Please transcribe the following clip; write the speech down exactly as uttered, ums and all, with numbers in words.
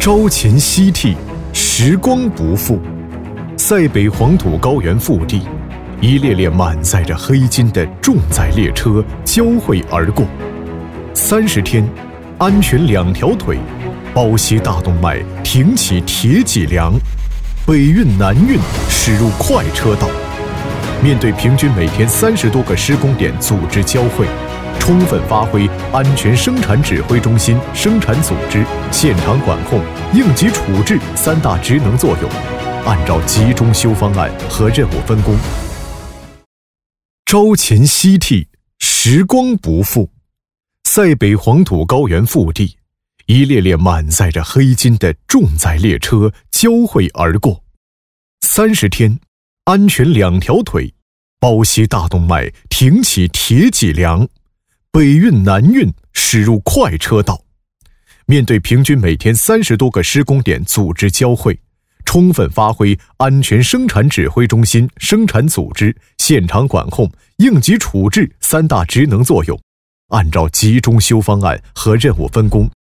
朝秦夕替，时光不复。塞北黄土高原腹地，一列列满载着黑金的重载列车交汇而过。三十天，安全两条腿，包吸大动脉，挺起铁脊梁，北运南运驶入快车道。面对平均每天三十多个施工点组织交汇，充分发挥安全生产指挥中心、生产组织、现场管控、应急处置三大职能作用，按照集中修方案和任务分工。朝秦夕替，时光不复。塞北黄土高原腹地，一列列满载着黑金的重载列车交汇而过。三十天，安全两条腿，包吸大动脉，挺起铁脊梁，北运南运驶入快车道。面对平均每天三十多个施工点组织交汇，充分发挥安全生产指挥中心、生产组织、现场管控、应急处置三大职能作用，按照集中修方案和任务分工，